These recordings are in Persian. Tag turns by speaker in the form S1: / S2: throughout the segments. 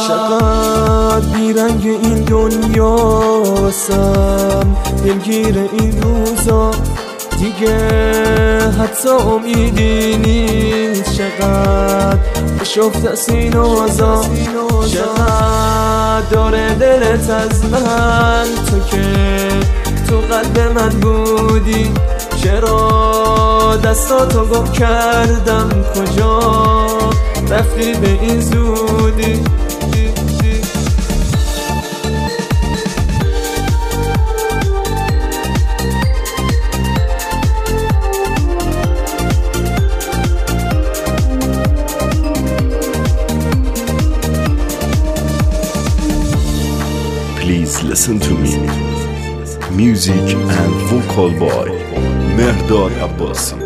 S1: چقدر بیرنگ این دنیاسم، دلگیر این روزا دیگه حتی امیدی نیست. چقدر شفت از این اوضاع، چقدر داره دلت از من، تو که تو قلب من بودی. چرا دستاتو گم کردم، کجا رفتی به این زودی؟
S2: Please listen to me. Music and vocal by مهرداد عباسی.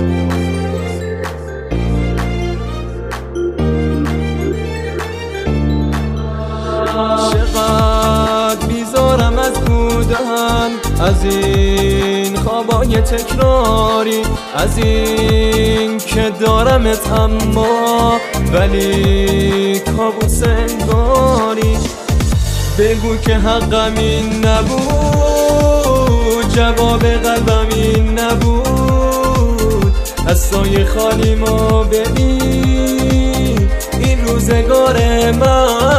S1: چقدر بیزارم از بودن، از این خوابای تکراری، از این که دارمت اما ولی کابوس انگاری. بگو که حقم این نبود، جواب قلبم این نبود. از سایه خالی ما ببین این روزگار من.